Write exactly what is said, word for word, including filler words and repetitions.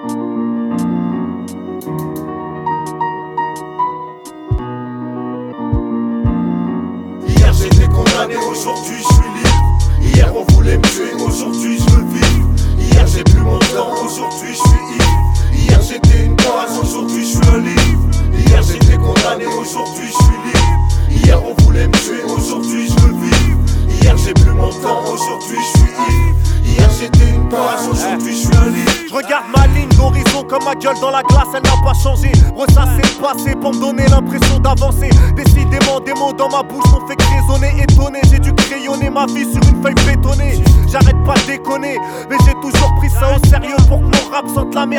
Hier j'étais condamné, aujourd'hui je suis libre. Hier on voulait me tuer, aujourd'hui je veux vivre. Hier j'ai plus mon temps, aujourd'hui je suis ivre. Hier j'étais une base, aujourd'hui je suis un livre. Hier j'étais condamné, aujourd'hui je suis libre. Hier on voulait me tuer, aujourd'hui je veux vivre. Hier j'ai plus mon temps, aujourd'hui je suis ivre. Hier j'étais une base, aujourd'hui je suis un livre. Je regarde ma ligne d'horizon comme ma gueule dans la glace, elle n'a pas changé. Ressasser le passé pour me donner l'impression d'avancer. Décidément des mots dans ma bouche m'ont fait résonner, étonné. J'ai dû crayonner ma vie sur une feuille bétonnée. J'arrête pas de déconner, mais j'ai toujours pris ça au sérieux pour que mon rap sente la merde.